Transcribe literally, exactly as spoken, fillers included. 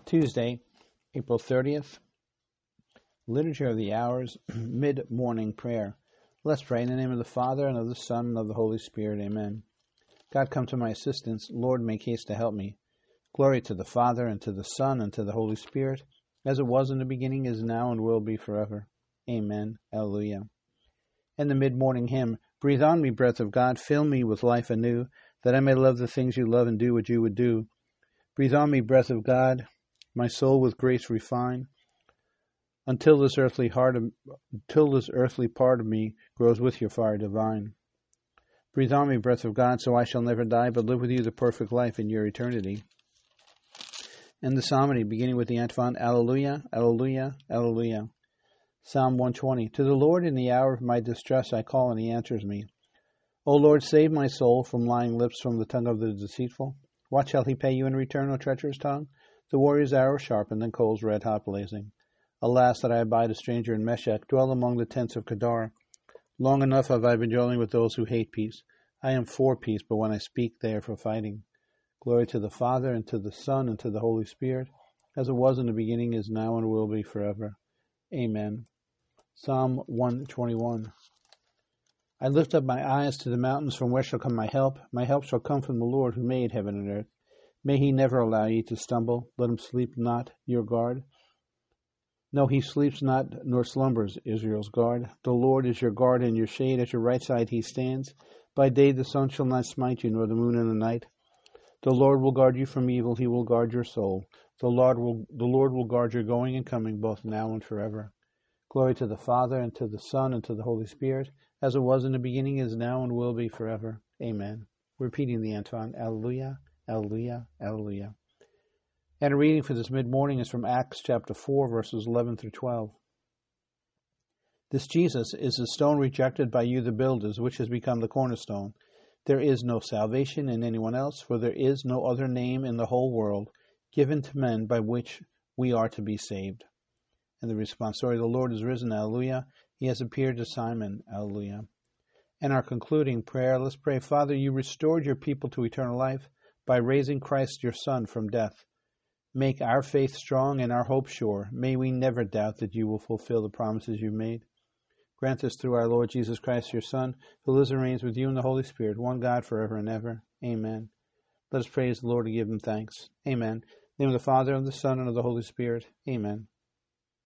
Tuesday, April thirtieth, Liturgy of the Hours, Mid-Morning Prayer. Let's pray in the name of the Father, and of the Son, and of the Holy Spirit. Amen. God, come to my assistance. Lord, make haste to help me. Glory to the Father, and to the Son, and to the Holy Spirit, as it was in the beginning, is now, and will be forever. Amen. Alleluia. And the mid-morning hymn, Breathe on me, breath of God, fill me with life anew, that I may love the things you love and do what you would do. Breathe on me, breath of God, my soul with grace refine, until this earthly heart, of, until this earthly part of me grows with your fire divine. Breathe on me, breath of God, so I shall never die, but live with you the perfect life in your eternity. And the psalmody, beginning with the antiphon, Alleluia, Alleluia, Alleluia. Psalm one twenty. To the Lord in the hour of my distress I call, and he answers me. O Lord, save my soul from lying lips, from the tongue of the deceitful. What shall he pay you in return, O treacherous tongue? The warrior's arrow sharpened, and coals red-hot blazing. Alas, that I abide a stranger in Meshech, dwell among the tents of Kedar. Long enough have I been dwelling with those who hate peace. I am for peace, but when I speak, they are for fighting. Glory to the Father, and to the Son, and to the Holy Spirit, as it was in the beginning, is now, and will be forever. Amen. Psalm one twenty-one. I lift up my eyes to the mountains, from where shall come my help? My help shall come from the Lord, who made heaven and earth. May he never allow ye to stumble. Let him sleep not, your guard. No, he sleeps not, nor slumbers, Israel's guard. The Lord is your guard and your shade. At your right side he stands. By day the sun shall not smite you, nor the moon in the night. The Lord will guard you from evil. He will guard your soul. The Lord will, the Lord will guard your going and coming, both now and forever. Glory to the Father, and to the Son, and to the Holy Spirit, as it was in the beginning, is now, and will be forever. Amen. Repeating the antiphon, Alleluia, Alleluia, Alleluia. And a reading for this mid-morning is from Acts chapter four, verses eleven through twelve. This Jesus is the stone rejected by you the builders, which has become the cornerstone. There is no salvation in anyone else, for there is no other name in the whole world given to men by which we are to be saved. And the responsory, the Lord is risen, Alleluia. He has appeared to Simon, Alleluia. And our concluding prayer, let's pray. Father, you restored your people to eternal life by raising Christ your Son from death. Make our faith strong and our hope sure. May we never doubt that you will fulfill the promises you made. Grant this through our Lord Jesus Christ, your Son, who lives and reigns with you in the Holy Spirit, one God forever and ever. Amen. Let us praise the Lord and give him thanks. Amen. In the name of the Father, and of the Son, and of the Holy Spirit. Amen.